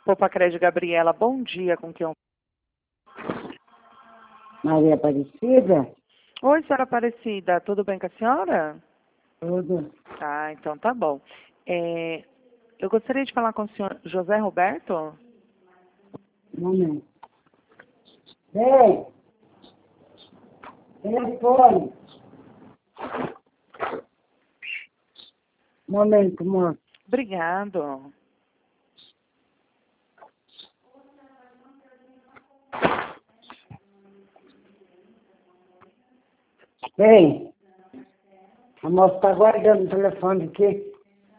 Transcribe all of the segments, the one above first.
Popacred Gabriela, bom dia, com quem eu... Maria Aparecida? Oi, senhora Aparecida, tudo bem com a senhora? Tudo. Ah, então tá bom. Eu gostaria de falar com o senhor José Roberto. Um momento. Vem! Telefone! Um momento, moço. Obrigado. Vem! A moça está guardando o telefone aqui.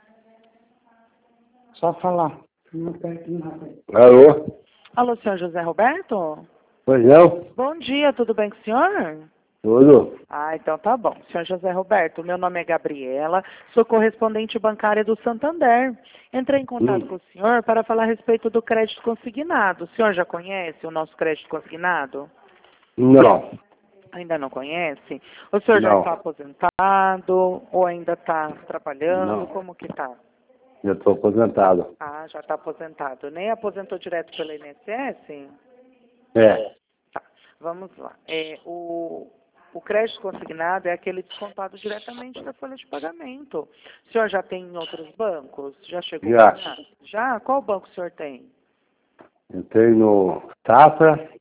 Só falar. Não perto nada. Alô? Alô, senhor José Roberto? Pois não? Bom dia, tudo bem com o senhor? Tudo? Ah, então tá bom. Senhor José Roberto, meu nome é Gabriela, sou correspondente bancária do Santander. Entrei em contato com o senhor para falar a respeito do crédito consignado. O senhor já conhece o nosso crédito consignado? Não. Ainda não conhece? O senhor já Não. está aposentado ou ainda está trabalhando? Não. Como que está? Eu estou aposentado. Ah, já está aposentado. Nem aposentou direto pela INSS? É. Tá, vamos lá. O crédito consignado é aquele descontado diretamente da folha de pagamento. O senhor já tem em outros bancos? Já chegou Já. a ganhar? Já? Qual banco o senhor tem? Entrei no Safra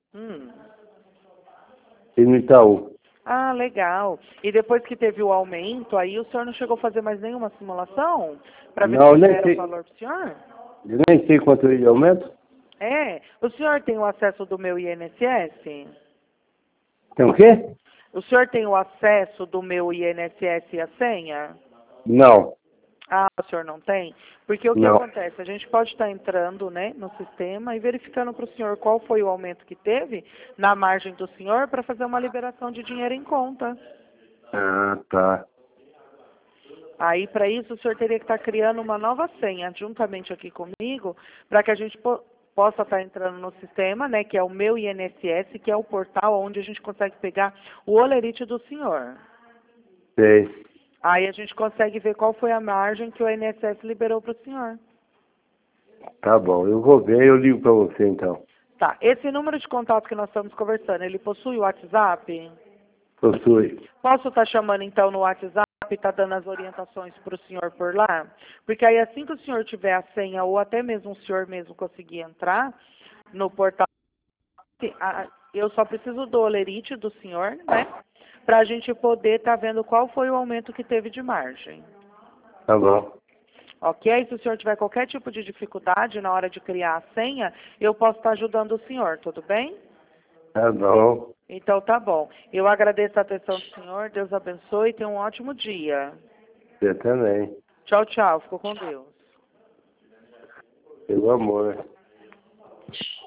e no Itaú. Ah, legal. E depois que teve o aumento, aí o senhor não chegou a fazer mais nenhuma simulação? Para ver Não, se nem era o sei. valor para o senhor? Eu nem sei quanto é de aumento. É. O senhor tem o acesso do meu INSS? Tem o quê? O senhor tem o acesso do meu INSS e a senha? Não. Ah, o senhor não tem? Porque o que Não. acontece? A gente pode estar entrando, né, no sistema e verificando para o senhor qual foi o aumento que teve na margem do senhor para fazer uma liberação de dinheiro em conta. Ah, tá. Aí, para isso, o senhor teria que estar criando uma nova senha, juntamente aqui comigo, para que a gente possa estar entrando no sistema, né, que é o meu INSS, que é o portal onde a gente consegue pegar o holerite do senhor. Sei. Aí a gente consegue ver qual foi a margem que o INSS liberou para o senhor. Tá bom. Eu vou ver e eu ligo para você então. Tá, esse número de contato que nós estamos conversando, ele possui o WhatsApp? Possui. Posso estar chamando então no WhatsApp e estar dando as orientações para o senhor por lá? Porque aí assim que o senhor tiver a senha ou até mesmo o senhor mesmo conseguir entrar no portal, eu só preciso do holerite do senhor, né? Para a gente poder estar vendo qual foi o aumento que teve de margem. Tá bom. Ok? Se o senhor tiver qualquer tipo de dificuldade na hora de criar a senha, eu posso estar ajudando o senhor, tudo bem? Tá bom. Então tá bom. Eu agradeço a atenção do senhor, Deus abençoe e tenha um ótimo dia. Você também. Tchau, tchau. Ficou com Deus. Pelo amor.